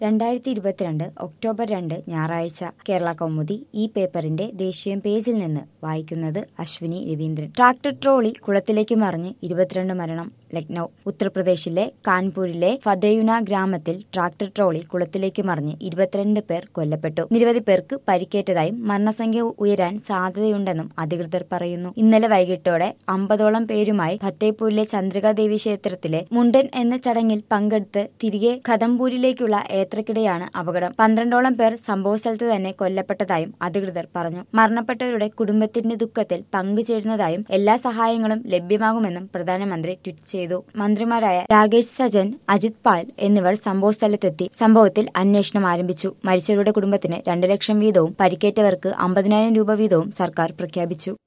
2022 October 2 ഞായറാഴ്ച കേരള കൗമുദി ഈ പേപ്പറിന്റെ ദേശീയ പേജിൽ നിന്ന് വായിക്കുന്നത് അശ്വിനി രവീന്ദ്രൻ. ട്രാക്ടർ ട്രോളി കുളത്തിലേക്ക് മറിഞ്ഞ് 22 മരണം. ലക്നൌ. ഉത്തർപ്രദേശിലെ കാൺപൂരിലെ ഫതേയുന ഗ്രാമത്തിൽ ട്രാക്ടർ ട്രോളി കുളത്തിലേക്ക് മറിഞ്ഞ് 22 പേർ കൊല്ലപ്പെട്ടു. നിരവധി പേർക്ക് പരിക്കേറ്റതായും മരണസംഖ്യ ഉയരാൻ സാധ്യതയുണ്ടെന്നും അധികൃതർ പറയുന്നു. ഇന്നലെ വൈകിട്ടോടെ 50ഓളം പേരുമായി ഫത്തേപൂരിലെ ചന്ദ്രികാദേവി ക്ഷേത്രത്തിലെ മുണ്ടൻ എന്ന ചടങ്ങിൽ പങ്കെടുത്ത് തിരികെ ഖദംപൂരിലേക്കുള്ള യാത്രക്കിടെയാണ് അപകടം. 12ഓളം പേർ സംഭവസ്ഥലത്ത് തന്നെ കൊല്ലപ്പെട്ടതായും അധികൃതർ പറഞ്ഞു. മരണപ്പെട്ടവരുടെ കുടുംബത്തിന്റെ ദുഃഖത്തിൽ പങ്കുചേരുന്നതായും എല്ലാ സഹായങ്ങളും ലഭ്യമാകുമെന്നും പ്രധാനമന്ത്രി ട്വീറ്റ് ചെയ്തു. മന്ത്രിമാരായ രാകേഷ് സജൻ, അജിത് പാൽ എന്നിവർ സംഭവസ്ഥലത്തെത്തി സംഭവത്തിൽ അന്വേഷണം ആരംഭിച്ചു. മരിച്ചവരുടെ കുടുംബത്തിന് 2 ലക്ഷം വീതവും പരിക്കേറ്റവർക്ക് 50,000 രൂപ വീതവും സർക്കാർ പ്രഖ്യാപിച്ചു.